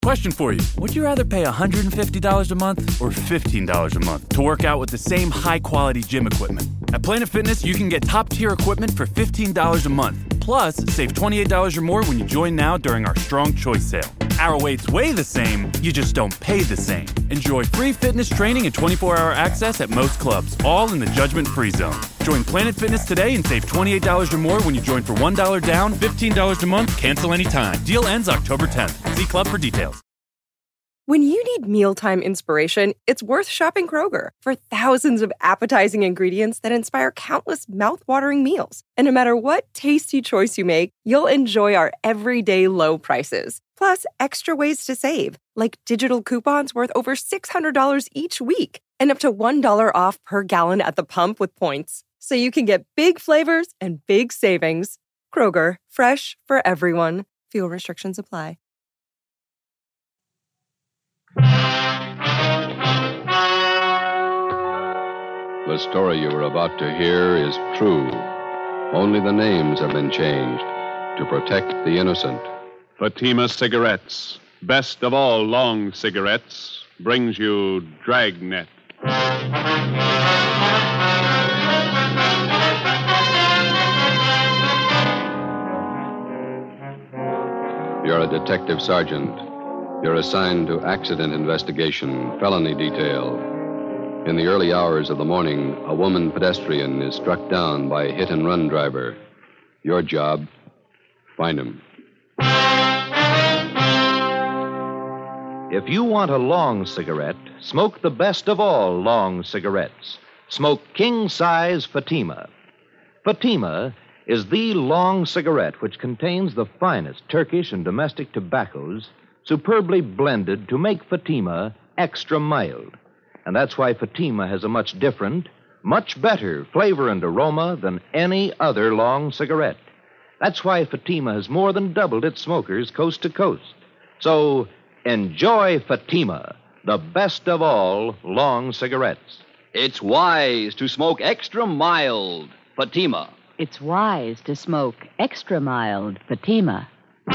Question for you. Would you rather pay $150 a month or $15 a month to work out with the same high-quality gym equipment? At Planet Fitness, you can get top-tier equipment for $15 a month. Plus, save $28 or more when you join now during our Strong Choice sale. Our weights weigh the same, you just don't pay the same. Enjoy free fitness training and 24-hour access at most clubs, all in the judgment-free zone. Join Planet Fitness today and save $28 or more when you join for $1 down, $15 a month, cancel anytime. Deal ends October 10th. See club for details. When you need mealtime inspiration, it's worth shopping Kroger for thousands of appetizing ingredients that inspire countless mouth-watering meals. And no matter what tasty choice you make, you'll enjoy our everyday low prices. Plus, extra ways to save, like digital coupons worth over $600 each week and up to $1 off per gallon at the pump with points. So you can get big flavors and big savings. Kroger, fresh for everyone. Fuel restrictions apply. The story you are about to hear is true. Only the names have been changed to protect the innocent. Fatima Cigarettes, best of all long cigarettes, brings you Dragnet. You're a detective sergeant. You're assigned to accident investigation, felony detail. In the early hours of the morning, a woman pedestrian is struck down by a hit-and-run driver. Your job, find him. If you want a long cigarette, smoke the best of all long cigarettes. Smoke king-size Fatima. Fatima is the long cigarette which contains the finest Turkish and domestic tobaccos superbly blended to make Fatima extra mild. And that's why Fatima has a much different, much better flavor and aroma than any other long cigarette. That's why Fatima has more than doubled its smokers coast to coast. So, enjoy Fatima, the best of all long cigarettes. It's wise to smoke extra mild Fatima. It's wise to smoke extra mild Fatima.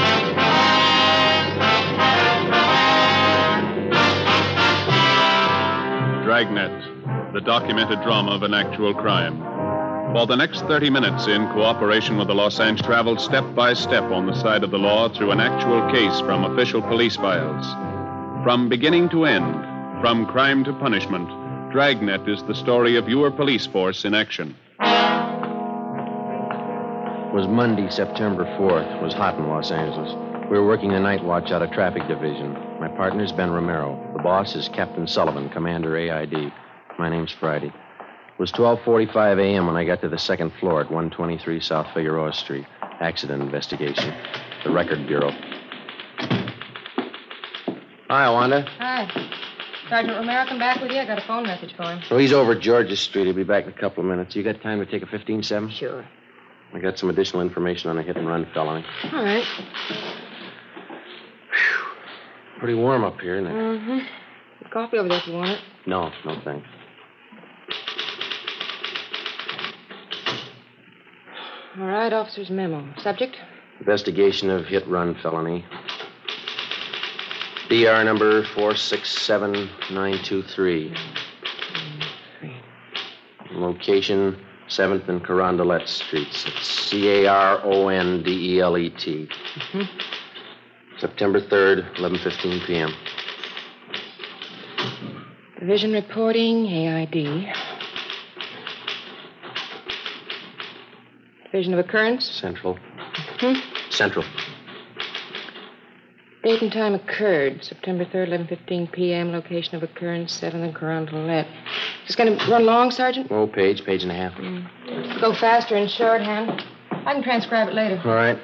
Dragnet, the documented drama of an actual crime. For the next 30 minutes, in cooperation with the Los Angeles, traveled step by step on the side of the law through an actual case from official police files. From beginning to end, from crime to punishment, Dragnet is the story of your police force in action. It was Monday, September 4th. It was hot in Los Angeles. We were working the night watch out of traffic division. My partner's Ben Romero. The boss is Captain Sullivan, Commander AID. My name's Friday. It was 12:45 a.m. when I got to the second floor at 123 South Figueroa Street. Accident investigation. The Record Bureau. Hi, Wanda. Hi. Sergeant Romero come back with you? I got a phone message for him. Oh, he's over at Georgia Street. He'll be back in a couple of minutes. You got time to take a 15-7? Sure. I got some additional information on a hit-and-run felony. All right. Pretty warm up here, isn't it? Mm-hmm. Coffee over there if you want it. No, thanks. All right, officer's memo. Subject? Investigation of hit-run felony. DR number 467923. Location, 7th and Carondelet Streets. It's Carondelet. Mm-hmm. September 3rd, 11:15 p.m. Division reporting, AID. Division of occurrence? Central. Hmm? Central. Date and time occurred, September 3rd, 11:15 p.m. Location of occurrence, 7th and Carondelet. Is this going to run long, Sergeant? Oh, page and a half. Go faster in shorthand. I can transcribe it later. All right.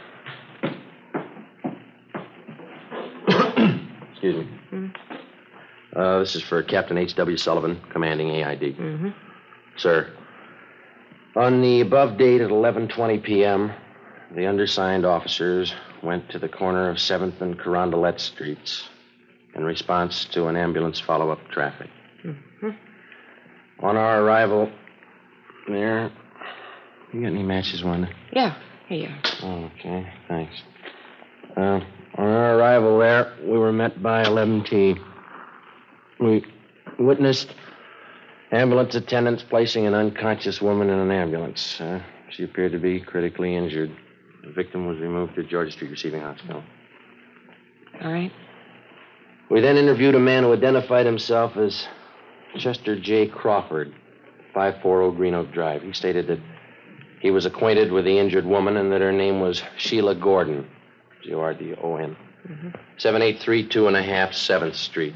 Excuse me. This is for Captain H.W. Sullivan, commanding AID. Mm-hmm. Sir, on the above date at 11:20 p.m., the undersigned officers went to the corner of 7th and Carondelet Streets in response to an ambulance follow-up traffic. Mm-hmm. On our arrival there... You got any matches, Wanda? Yeah, here you are. Okay, thanks. On On our arrival there, we were met by 11T. We witnessed ambulance attendants placing an unconscious woman in an ambulance. She appeared to be critically injured. The victim was removed to Georgia Street Receiving Hospital. All right. We then interviewed a man who identified himself as Chester J. Crawford, 540 Green Oak Drive. He stated that he was acquainted with the injured woman and that her name was Sheila Gordon, Gordon, 7832.5 7th Street.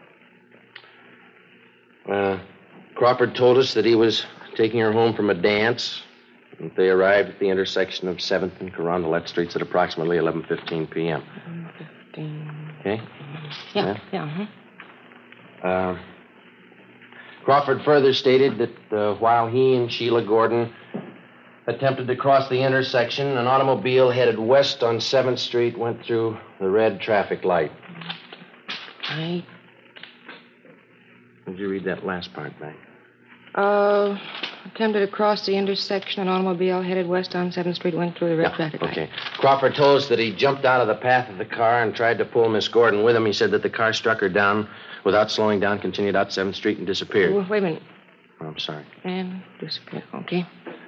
Crawford told us that he was taking her home from a dance. And they arrived at the intersection of 7th and Carondelet Streets at approximately 11:15 p.m. 11:15. Okay? Yeah. Crawford further stated that while he and Sheila Gordon attempted to cross the intersection, an automobile headed west on 7th Street went through the red traffic light. Right. Did you read that last part, Bank? Attempted to cross the intersection. An automobile headed west on 7th Street went through the red traffic light. Okay. Crawford told us that he jumped out of the path of the car and tried to pull Miss Gordon with him. He said that the car struck her down without slowing down, continued out 7th Street, and disappeared. Wait a minute. Oh, I'm sorry. And disappeared. Okay.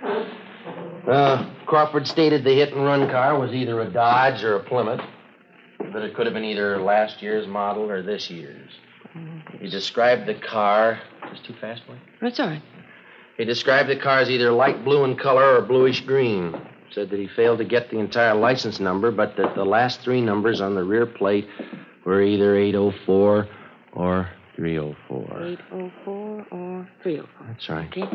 Crawford stated the hit-and-run car was either a Dodge or a Plymouth, but it could have been either last year's model or this year's. He described the car... Is too fast, boy? That's all right. He described the car as either light blue in color or bluish green. Said that he failed to get the entire license number, but that the last three numbers on the rear plate were either 804 or 304. 804 or 304. That's right. Okay.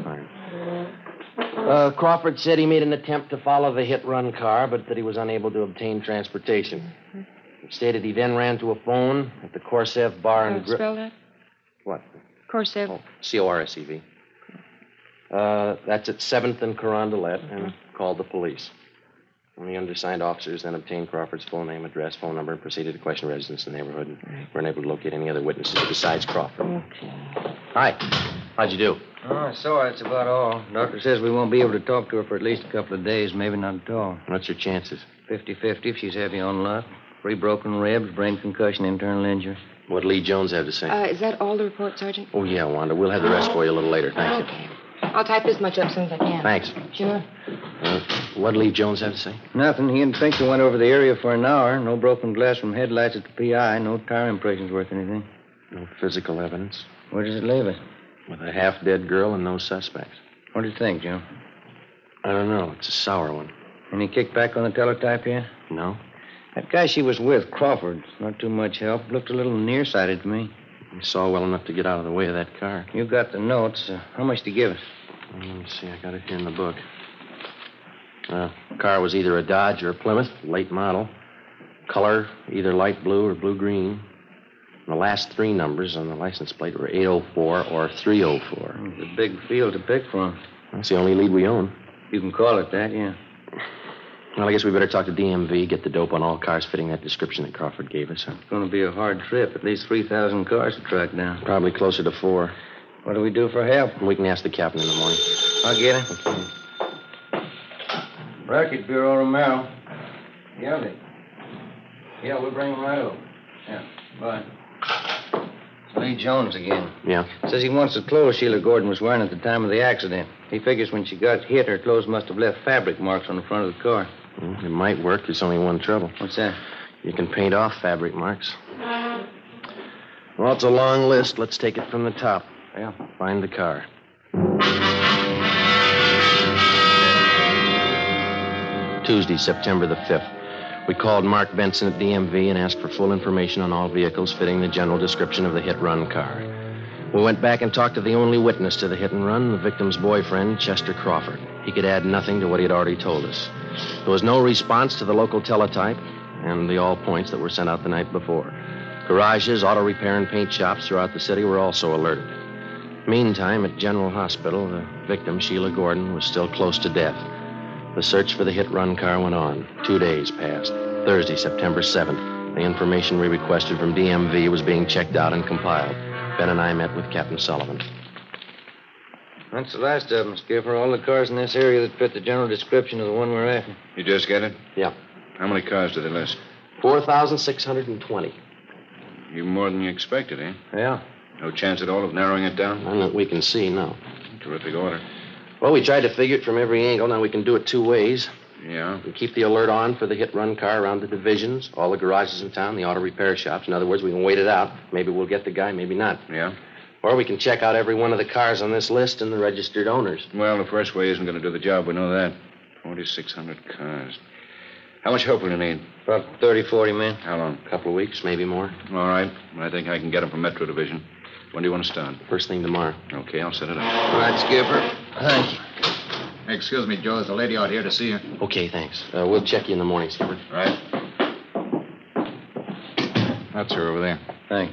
Fine. Crawford said he made an attempt to follow the hit-run car, but that he was unable to obtain transportation. He stated he then ran to a phone at the Corsev Bar and Grill. Spell that? What? Corsev. Oh, Corsev. That's at 7th and Carondelet, and called the police. And the undersigned officers then obtained Crawford's full name, address, phone number, and proceeded to question residents in the neighborhood, and were unable to locate any other witnesses besides Crawford. Okay. Hi. How'd you do? Oh, I saw her. That's about all. Doctor says we won't be able to talk to her for at least a couple of days, maybe not at all. What's your chances? 50-50 if she's heavy on luck. 3 broken ribs, brain concussion, internal injury. What'd Lee Jones have to say? Is that all the report, Sergeant? Oh, yeah, Wanda. We'll have the rest for you a little later. Thank you. Okay. I'll type this much up as soon as I can. Thanks. Sure. What'd Lee Jones have to say? Nothing. He and Pinker went over the area for an hour. No broken glass from headlights at the PI. No tire impressions worth anything. No physical evidence. Where does it leave us? With a half-dead girl and no suspects. What do you think, Joe? I don't know. It's a sour one. Any kickback on the teletype yet? No? That guy she was with, Crawford, not too much help. Looked a little nearsighted to me. He saw well enough to get out of the way of that car. You got the notes. How much did he give us? Let me see. I got it here in the book. The car was either a Dodge or a Plymouth, late model. Color, either light blue or blue-green. The last 3 numbers on the license plate were 804 or 304. It's a big field to pick from. That's the only lead we own. You can call it that, yeah. Well, I guess we better talk to DMV, get the dope on all cars fitting that description that Crawford gave us. It's going to be a hard trip. At least 3,000 cars to track down. Probably closer to 4. What do we do for help? We can ask the captain in the morning. I'll get him. Okay. Record Bureau, Romero. Yeah, we'll bring him right over. Yeah, bye. It's Lee Jones again. Yeah? Says he wants the clothes Sheila Gordon was wearing at the time of the accident. He figures when she got hit, her clothes must have left fabric marks on the front of the car. Well, it might work. There's only one trouble. What's that? You can paint off fabric marks. Well, it's a long list. Let's take it from the top. Yeah. Find the car. Tuesday, September the 5th. We called Mark Benson at DMV and asked for full information on all vehicles fitting the general description of the hit-run car. We went back and talked to the only witness to the hit-and-run, the victim's boyfriend, Chester Crawford. He could add nothing to what he had already told us. There was no response to the local teletype and the all points that were sent out the night before. Garages, auto repair, and paint shops throughout the city were also alerted. Meantime, at General Hospital, the victim, Sheila Gordon, was still close to death. The search for the hit-run car went on. 2 days passed. Thursday, September 7th. The information we requested from DMV was being checked out and compiled. Ben and I met with Captain Sullivan. That's the last of them, Skipper. All the cars in this area that fit the general description of the one we're after. You just get it? Yeah. How many cars did they list? 4,620. Even more than you expected, eh? Yeah. No chance at all of narrowing it down? None that we can see, no. Terrific order. Well, we tried to figure it from every angle. Now we can do it two ways. Yeah? We keep the alert on for the hit-run car around the divisions, all the garages in town, the auto repair shops. In other words, we can wait it out. Maybe we'll get the guy, maybe not. Yeah? Or we can check out every one of the cars on this list and the registered owners. Well, the first way isn't going to do the job. We know that. 4,600 cars. How much help will you need? About 30, 40 men. How long? A couple of weeks, maybe more. All right. I think I can get them from Metro Division. When do you want to start? First thing tomorrow. Okay, I'll set it up. All right, Skipper. Thank you. Excuse me, Joe. There's a lady out here to see you. Okay, thanks. We'll check you in the morning, Skipper. Right. That's her over there. Thank you.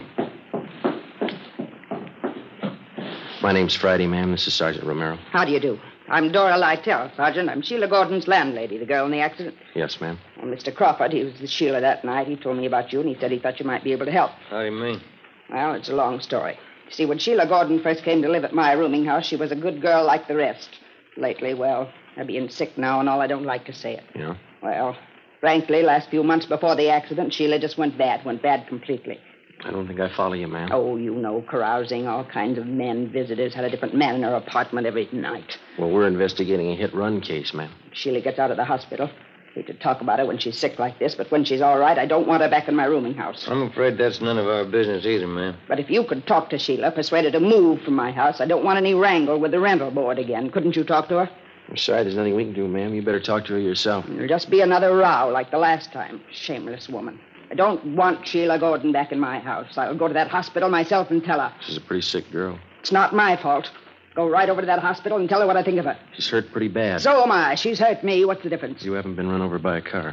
My name's Friday, ma'am. This is Sergeant Romero. How do you do? I'm Dora Lytell, Sergeant. I'm Sheila Gordon's landlady, the girl in the accident. Yes, ma'am. Well, Mr. Crawford, he was with Sheila that night. He told me about you, and he said he thought you might be able to help. How do you mean? Well, it's a long story. You see, when Sheila Gordon first came to live at my rooming house, she was a good girl like the rest. Lately, well, her being sick now and all, I don't like to say it. Yeah? Well, frankly, last few months before the accident, Sheila just went bad completely. I don't think I follow you, ma'am. Oh, you know, carousing, all kinds of men, visitors, had a different man in her apartment every night. Well, we're investigating a hit-run case, ma'am. Sheila gets out of the hospital. Hate to talk about her when she's sick like this, but when she's all right, I don't want her back in my rooming house. I'm afraid that's none of our business either, ma'am. But if you could talk to Sheila, persuade her to move from my house, I don't want any wrangle with the rental board again. Couldn't you talk to her? I'm sorry, there's nothing we can do, ma'am. You better talk to her yourself. It'll just be another row like the last time. Shameless woman. I don't want Sheila Gordon back in my house. I'll go to that hospital myself and tell her. She's a pretty sick girl. It's not my fault. Go right over to that hospital and tell her what I think of her. She's hurt pretty bad. So am I. She's hurt me. What's the difference? You haven't been run over by a car.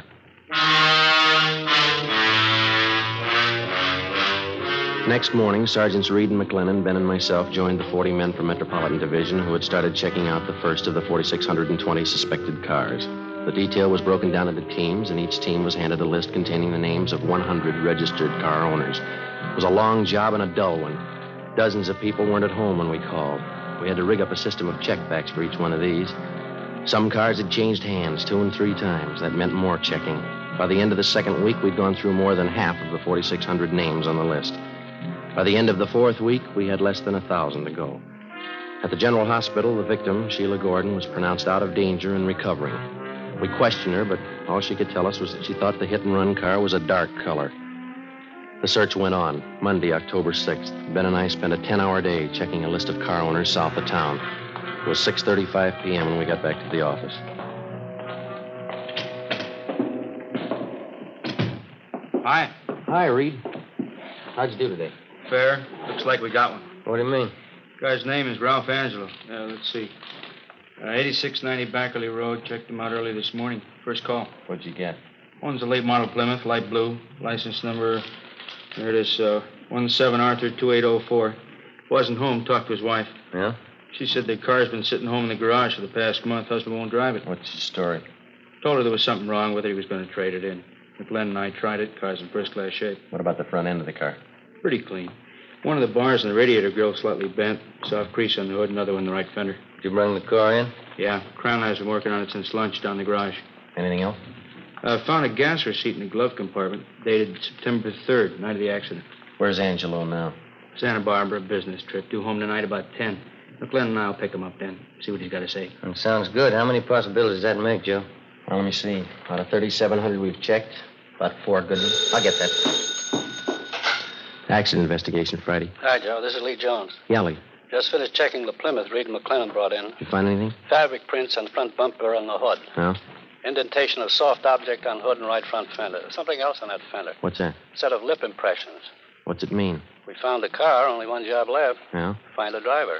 Next morning, Sergeants Reed and McLennan, Ben, and myself joined the 40 men from Metropolitan Division who had started checking out the first of the 4,620 suspected cars. The detail was broken down into teams, and each team was handed a list containing the names of 100 registered car owners. It was a long job and a dull one. Dozens of people weren't at home when we called. We had to rig up a system of checkbacks for each one of these. Some cars had changed hands 2 and 3 times. That meant more checking. By the end of the second week, we'd gone through more than half of the 4,600 names on the list. By the end of the fourth week, we had less than 1,000 to go. At the General Hospital, the victim, Sheila Gordon, was pronounced out of danger and recovering. We questioned her, but all she could tell us was that she thought the hit-and-run car was a dark color. The search went on. Monday, October 6th, Ben and I spent a 10-hour day checking a list of car owners south of town. It was 6:35 p.m. when we got back to the office. Hi. Hi, Reed. How'd you do today? Fair. Looks like we got one. What do you mean? Guy's name is Ralph Angelo. Let's see. 8690 Backerley Road. Checked him out early this morning. First call. What'd you get? One's a late model Plymouth, light blue. License number, there it is, 17 Arthur 2804. Wasn't home. Talked to his wife. Yeah? She said the car's been sitting home in the garage for the past month. Husband won't drive it. What's the story? Told her there was something wrong with it. He was going to trade it in. McLennan and I tried it. Car's in first-class shape. What about the front end of the car? Pretty clean. One of the bars in the radiator grill slightly bent. Soft crease on the hood. Another one in the right fender. Did you bring the car in? Yeah. Crown has been working on it since lunch down the garage. Anything else? Found a gas receipt in the glove compartment. Dated September 3rd, night of the accident. Where's Angelo now? Santa Barbara, business trip. Due home tonight about 10. McLennan and I'll pick him up then. See what he's got to say. That sounds good. How many possibilities does that make, Joe? Well, let me see. Out of 3,700 we've checked, about 4 good ones. I'll get that. Accident investigation, Friday. Hi, Joe. This is Lee Jones. Yeah, Lee. Just finished checking the Plymouth Reed and McLennan brought in. Did you find anything? Fabric prints on front bumper and the hood. No? Indentation of soft object on hood and right front fender. Something else on that fender. What's that? Set of lip impressions. What's it mean? We found the car. Only one job left. Yeah? Find the driver.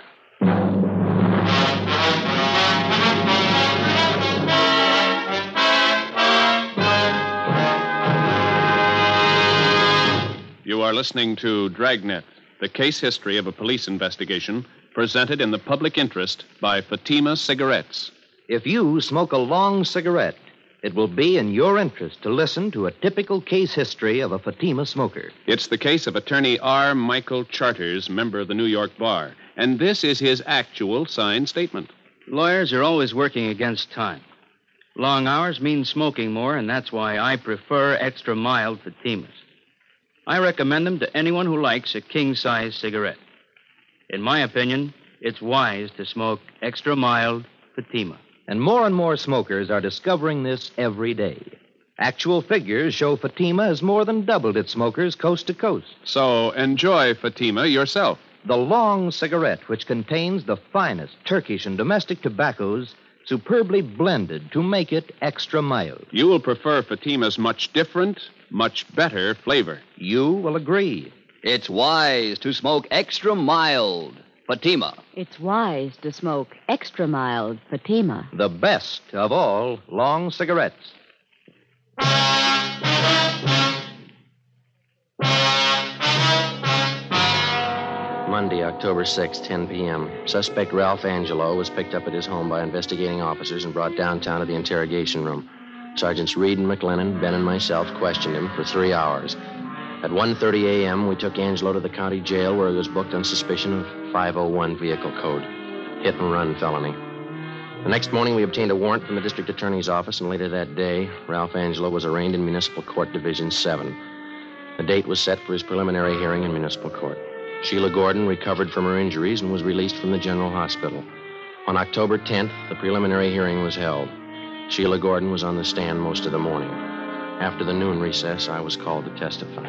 You are listening to Dragnet, the case history of a police investigation, presented in the public interest by Fatima Cigarettes. If you smoke a long cigarette, it will be in your interest to listen to a typical case history of a Fatima smoker. It's the case of attorney R. Michael Charters, member of the New York Bar. And this is his actual signed statement. Lawyers are always working against time. Long hours mean smoking more, and that's why I prefer extra mild Fatimas. I recommend them to anyone who likes a king-size cigarette. In my opinion, it's wise to smoke extra mild Fatima. And more smokers are discovering this every day. Actual figures show Fatima has more than doubled its smokers coast to coast. So enjoy Fatima yourself. The long cigarette, which contains the finest Turkish and domestic tobaccos, superbly blended to make it extra mild. You will prefer Fatima's much different, much better flavor. You will agree. It's wise to smoke extra mild Fatima. It's wise to smoke extra mild Fatima. The best of all long cigarettes. Monday, October 6, 10 p.m. Suspect Ralph Angelo was picked up at his home by investigating officers and brought downtown to the interrogation room. Sergeants Reed and McLennan, Ben, and myself questioned him for 3 hours. At 1:30 a.m., we took Angelo to the county jail where he was booked on suspicion of 501 vehicle code, hit and run felony. The next morning, we obtained a warrant from the district attorney's office, and later that day, Ralph Angelo was arraigned in Municipal Court Division 7. The date was set for his preliminary hearing in municipal court. Sheila Gordon recovered from her injuries and was released from the general hospital. On October 10th, the preliminary hearing was held. Sheila Gordon was on the stand most of the morning. After the noon recess, I was called to testify.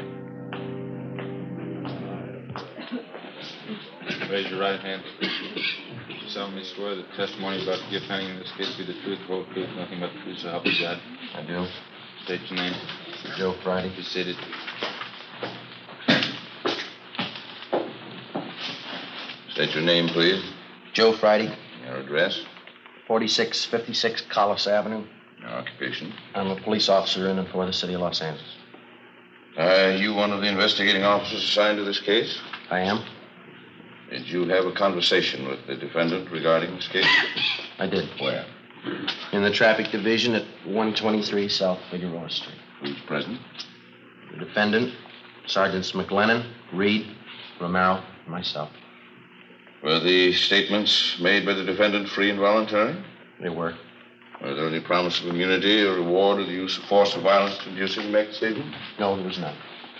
Raise your right hand. You solemnly swear that testimony about to give pending in this case be the truth, the whole truth, nothing but the truth, so help you God. I do. State your name. Joe Friday. Be seated. State your name, please. Joe Friday, Your address. 4656 Collis Avenue. Your occupation. I'm a police officer in and for the city of Los Angeles. Are you one of the investigating officers assigned to this case? I am. Did you have a conversation with the defendant regarding this case? I did. Where? In the traffic division at 123 South Figueroa Street. Who's present? The defendant, Sergeants McLennan, Reed, Romero, and myself. Were the statements made by the defendant free and voluntary? They were. Were there any promise of immunity or reward or the use of force or violence to induce him to make the statement? No, there was none.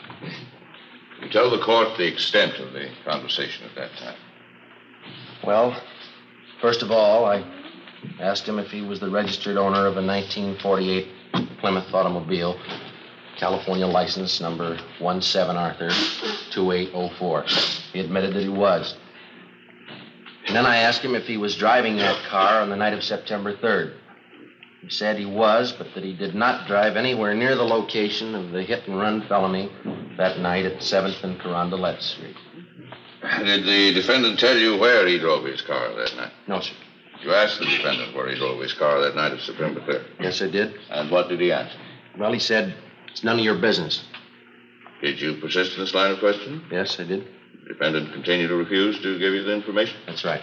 You tell the court the extent of the conversation at that time. Well, first of all, I asked him if he was the registered owner of a 1948 Plymouth automobile, California license number 17 Arthur 2804. He admitted that he was. And then I asked him if he was driving that car on the night of September 3rd. He said he was, but that he did not drive anywhere near the location of the hit-and-run felony that night at 7th and Carondelet Street. Did the defendant tell you where he drove his car that night? No, sir. You asked the defendant where he drove his car that night of September 3rd? Yes, I did. And what did he answer? Well, he said, it's none of your business. Did you persist in this line of questioning? Yes, I did. The defendant continued to refuse to give you the information? That's right.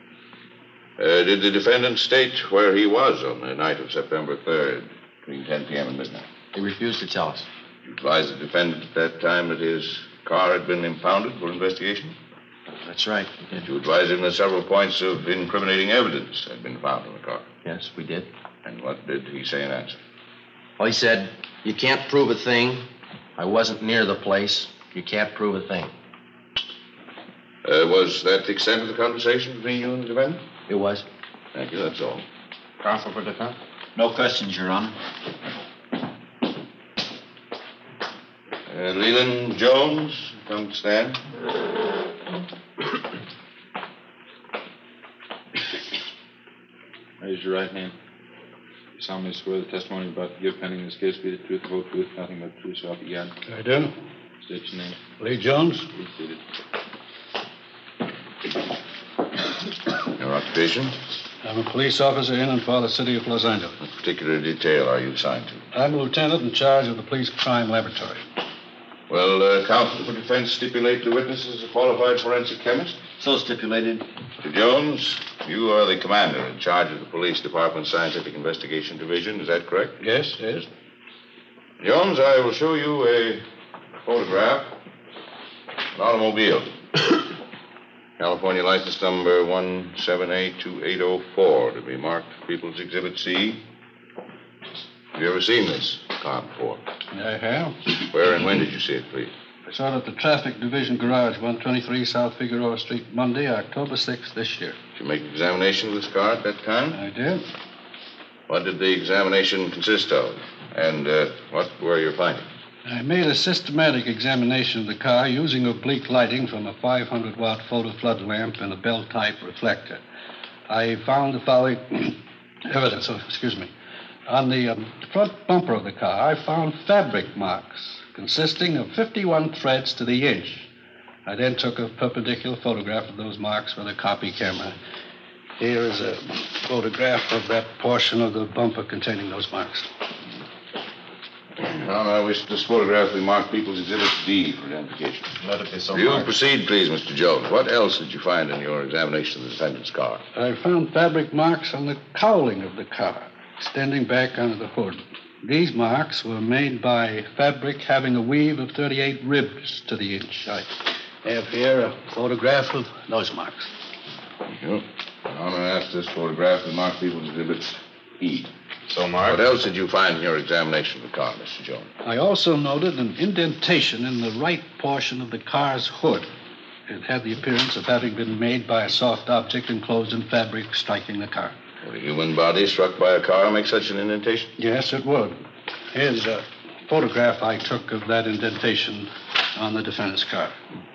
Did the defendant state where he was on the night of September 3rd, between 10 p.m. and midnight? He refused to tell us. You advised the defendant at that time that his car had been impounded for investigation? That's right. Did you advise him that several points of incriminating evidence had been found in the car? Yes, we did. And what did he say in answer? Well, he said, you can't prove a thing. I wasn't near the place. You can't prove a thing. Was that the extent of the conversation between you and the defendant? It was. Thank you, that's all. Counsel for defense? No questions, Your Honor. Leland Jones, come to stand. Raise your right hand. You solemnly swear the testimony about to give pending in this case be the truth, the whole truth, nothing but the truth, so help you God. I do. State your name. Lee Jones. Be seated. Your occupation? I'm a police officer in and for the city of Los Angeles. What particular detail are you assigned to? I'm a lieutenant in charge of the police crime laboratory. Well, counsel for defense stipulate the witness is a qualified forensic chemist? So stipulated. Mr. Jones, you are the commander in charge of the police department's scientific investigation division. Is that correct? Yes, yes. Jones, I will show you a photograph of an automobile. California license number 1782804 to be marked People's Exhibit C. Have you ever seen this car before? I have. Where and when did you see it, please? I saw it at the Traffic Division Garage, 123 South Figueroa Street, Monday, October 6th this year. Did you make an examination of this car at that time? I did. What did the examination consist of? And what were your findings? I made a systematic examination of the car using oblique lighting from a 500-watt photo flood lamp and a bell-type reflector. I found the following evidence. On the front bumper of the car, I found fabric marks consisting of 51 threads to the inch. I then took a perpendicular photograph of those marks with a copy camera. Here is a photograph of that portion of the bumper containing those marks. Now, I wish this photograph be marked People's Exhibit D for identification. Let it be so You marked. proceed, please, Mr. Jones. What else did you find in your examination of the defendant's car? I found fabric marks on the cowling of the car, extending back onto the hood. These marks were made by fabric having a weave of 38 ribs to the inch. I have here a photograph of those marks. Thank you. I'm going to ask this photograph to mark People's Exhibit E. So marked. What else did you find in your examination of the car, Mr. Jones? I also noted an indentation in the right portion of the car's hood. It had the appearance of having been made by a soft object enclosed in fabric striking the car. Would a human body struck by a car make such an indentation? Yes, it would. Here's a photograph I took of that indentation on the defendant's car.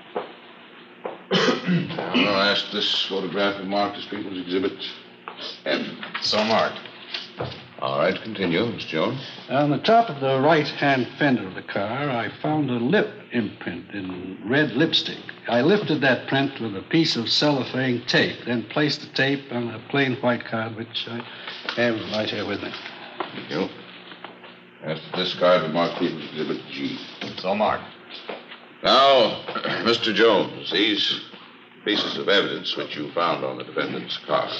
I'm going to ask this photograph to mark as People's Exhibit F. So marked. All right, continue, Mr. Jones. On the top of the right-hand fender of the car, I found a lip imprint in red lipstick. I lifted that print with a piece of cellophane tape, then placed the tape on a plain white card, which I have right here with me. Thank you. Ask this card to mark People's Exhibit G. So marked. Now, Mr. Jones, these pieces of evidence which you found on the defendant's car,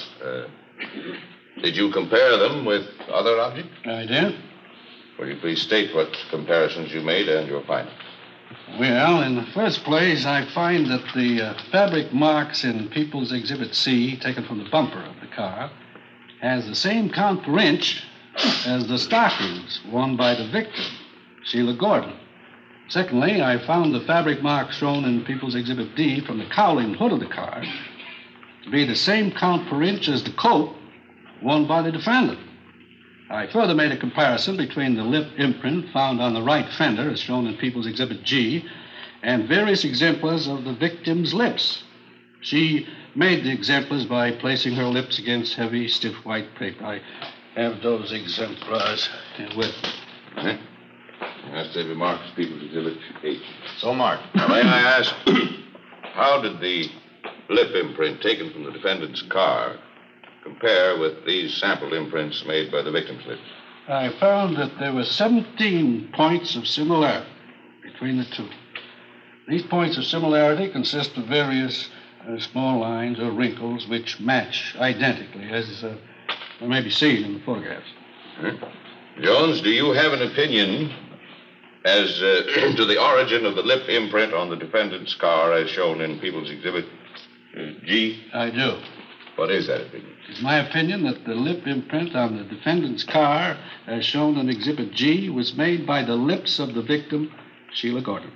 did you compare them with other objects? I did. Will you please state what comparisons you made and your findings? Well, in the first place, I find that the fabric marks in People's Exhibit C, taken from the bumper of the car, has the same count per inch as the stockings worn by the victim, Sheila Gordon. Secondly, I found the fabric marks shown in People's Exhibit D from the cowling hood of the car to be the same count per inch as the coat worn by the defendant. I further made a comparison between the lip imprint found on the right fender, as shown in People's Exhibit G, and various exemplars of the victim's lips. She made the exemplars by placing her lips against heavy, stiff white paper. I have those exemplars with me. Right. Ask they be marked as People's Exhibit H. So marked. Now, may I ask, how did the lip imprint taken from the defendant's car compare with these sample imprints made by the victim's lips? I found that there were 17 points of similarity between the two. These points of similarity consist of various small lines or wrinkles which match identically, as may be seen in the photographs. Jones, do you have an opinion as to the origin of the lip imprint on the defendant's car as shown in People's Exhibit G? I do. What is that opinion? It's my opinion that the lip imprint on the defendant's car, as shown in Exhibit G, was made by the lips of the victim, Sheila Gordon.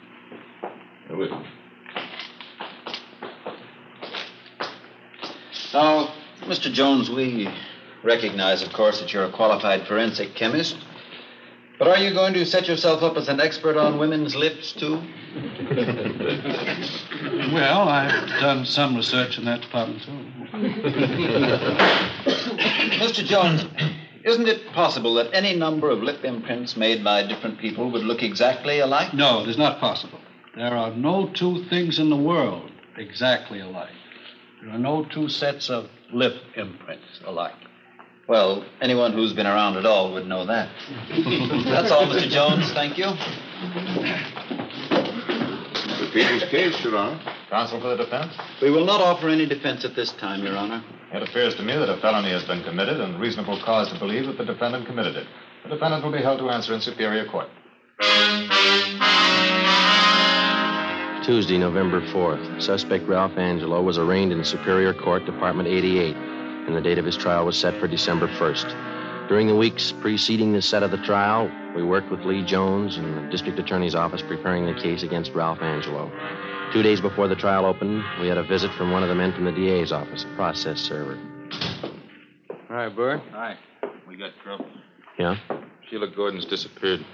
Now, Mr. Jones, we recognize, of course, that you're a qualified forensic chemist. But are you going to set yourself up as an expert on women's lips, too? Well, I've done some research in that department, too. Mr. Jones, isn't it possible that any number of lip imprints made by different people would look exactly alike? No, it is not possible. There are no two things in the world exactly alike. There are no two sets of lip imprints alike. Well, anyone who's been around at all would know that. That's all, Mr. Jones. Thank you. The people's case, Your Honor. Counsel for the defense? We will not offer any defense at this time, Your Honor. It appears to me that a felony has been committed and reasonable cause to believe that the defendant committed it. The defendant will be held to answer in Superior Court. Tuesday, November 4th. Suspect Ralph Angelo was arraigned in Superior Court, Department 88, and the date of his trial was set for December 1st. During the weeks preceding the set of the trial, we worked with Lee Jones in the district attorney's office preparing the case against Ralph Angelo. 2 days before the trial opened, we had a visit from one of the men from the DA's office, a process server. All right, Bert. Hi. We got trouble. Yeah? Sheila Gordon's disappeared.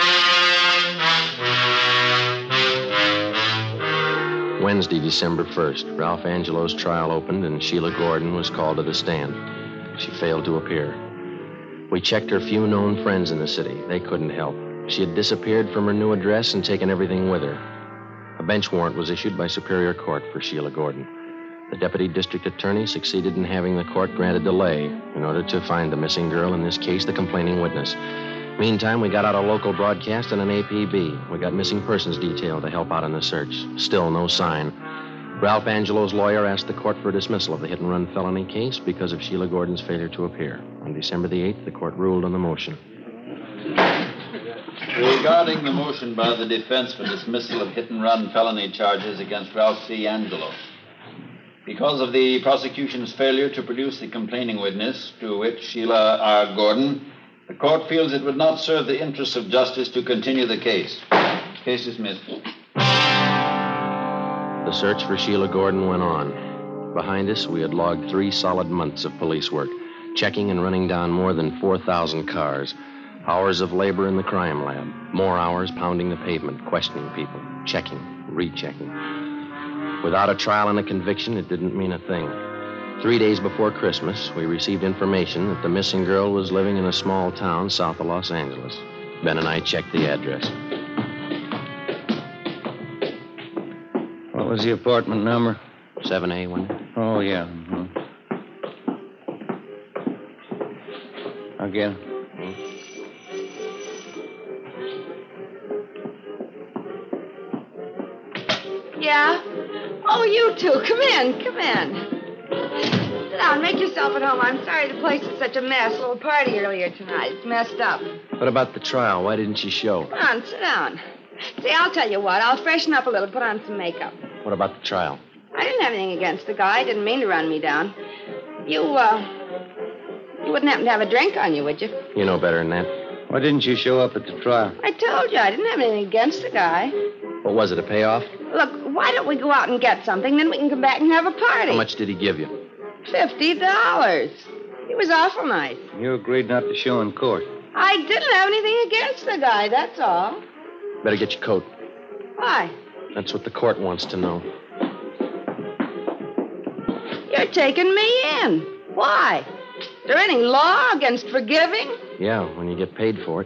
Wednesday, December 1st, Ralph Angelo's trial opened and Sheila Gordon was called to the stand. She failed to appear. We checked her few known friends in the city. They couldn't help. She had disappeared from her new address and taken everything with her. A bench warrant was issued by Superior Court for Sheila Gordon. The deputy district attorney succeeded in having the court grant a delay in order to find the missing girl, in this case, the complaining witness. Meantime, we got out a local broadcast and an APB. We got missing persons detail to help out in the search. Still no sign. Ralph Angelo's lawyer asked the court for a dismissal of the hit-and-run felony case because of Sheila Gordon's failure to appear. On December the 8th, the court ruled on the motion. Regarding the motion by the defense for dismissal of hit-and-run felony charges against Ralph C. Angelo, because of the prosecution's failure to produce the complaining witness, to which Sheila R. Gordon, the court feels it would not serve the interests of justice to continue the case. Case dismissed. The search for Sheila Gordon went on. Behind us, we had logged 3 solid months of police work, checking and running down more than 4,000 cars. Hours of labor in the crime lab. More hours pounding the pavement, questioning people, checking, rechecking. Without a trial and a conviction, it didn't mean a thing. 3 days before Christmas, we received information that the missing girl was living in a small town south of Los Angeles. Ben and I checked the address. What was the apartment number? 7A, wasn't it? Oh, yeah. Mm-hmm. I'll get it. Yeah? Oh, you two. Come in. Sit down. Make yourself at home. I'm sorry the place is such a mess. A little party earlier tonight. It's messed up. What about the trial? Why didn't she show? Come on, sit down. See, I'll tell you what. I'll freshen up a little, put on some makeup. What about the trial? I didn't have anything against the guy. I didn't mean to run me down. You wouldn't happen to have a drink on you, would you? You know better than that. Why didn't you show up at the trial? I told you I didn't have anything against the guy. What was it, a payoff? Look, why don't we go out and get something, then we can come back and have a party. How much did he give you? $50. He was awful nice. You agreed not to show in court. I didn't have anything against the guy, that's all. Better get your coat. Why? That's what the court wants to know. You're taking me in. Why? Is there any law against forgiving? Yeah, when you get paid for it.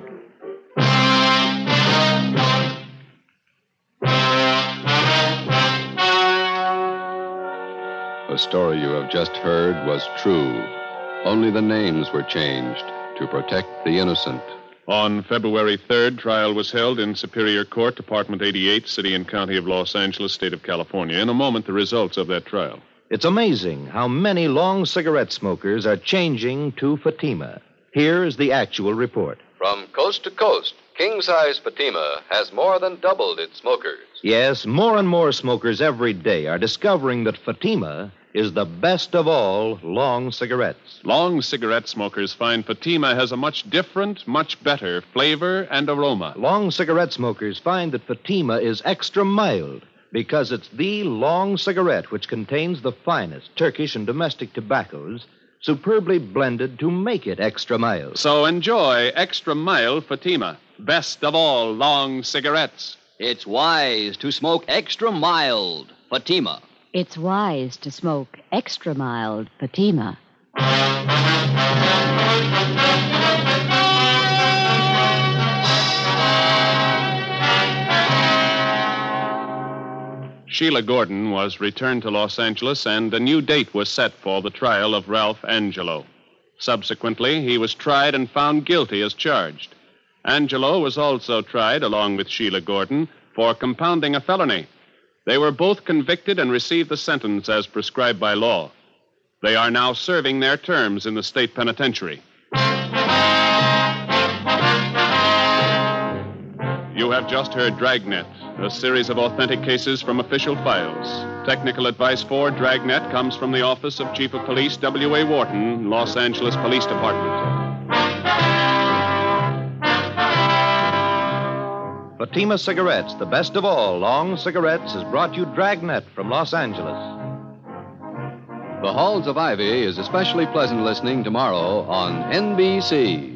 The story you have just heard was true. Only the names were changed to protect the innocent. On February 3rd, trial was held in Superior Court, Department 88, City and County of Los Angeles, State of California. In a moment, the results of that trial. It's amazing how many long cigarette smokers are changing to Fatima. Here is the actual report. From coast to coast, king-size Fatima has more than doubled its smokers. Yes, more and more smokers every day are discovering that Fatima is the best of all long cigarettes. Long cigarette smokers find Fatima has a much different, much better flavor and aroma. Long cigarette smokers find that Fatima is extra mild because it's the long cigarette which contains the finest Turkish and domestic tobaccos superbly blended to make it extra mild. So enjoy extra mild Fatima, best of all long cigarettes. It's wise to smoke extra mild Fatima. It's wise to smoke extra mild Fatima. Sheila Gordon was returned to Los Angeles, and a new date was set for the trial of Ralph Angelo. Subsequently, he was tried and found guilty as charged. Angelo was also tried, along with Sheila Gordon, for compounding a felony. They were both convicted and received the sentence as prescribed by law. They are now serving their terms in the state penitentiary. You have just heard Dragnet, a series of authentic cases from official files. Technical advice for Dragnet comes from the Office of Chief of Police W.A. Wharton, Los Angeles Police Department. Fatima Cigarettes, the best of all long cigarettes, has brought you Dragnet from Los Angeles. The Halls of Ivy is especially pleasant listening tomorrow on NBC.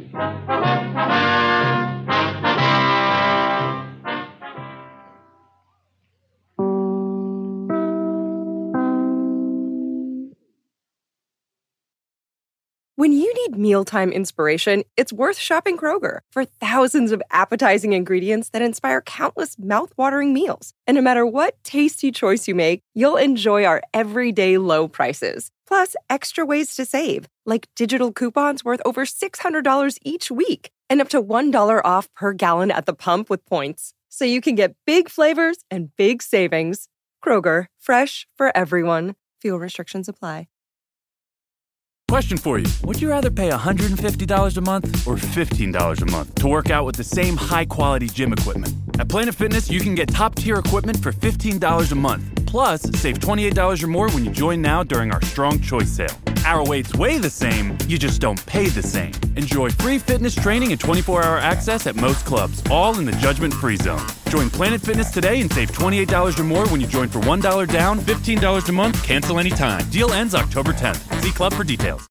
When you need mealtime inspiration, it's worth shopping Kroger for thousands of appetizing ingredients that inspire countless mouth-watering meals. And no matter what tasty choice you make, you'll enjoy our everyday low prices. Plus, extra ways to save, like digital coupons worth over $600 each week and up to $1 off per gallon at the pump with points. So you can get big flavors and big savings. Kroger, fresh for everyone. Fuel restrictions apply. Question for you. Would you rather pay $150 a month or $15 a month to work out with the same high-quality gym equipment? At Planet Fitness, you can get top-tier equipment for $15 a month. Plus, save $28 or more when you join now during our Strong Choice sale. Our weights weigh the same, you just don't pay the same. Enjoy free fitness training and 24-hour access at most clubs, all in the judgment-free zone. Join Planet Fitness today and save $28 or more when you join for $1 down, $15 a month, cancel anytime. Deal ends October 10th. See club for details.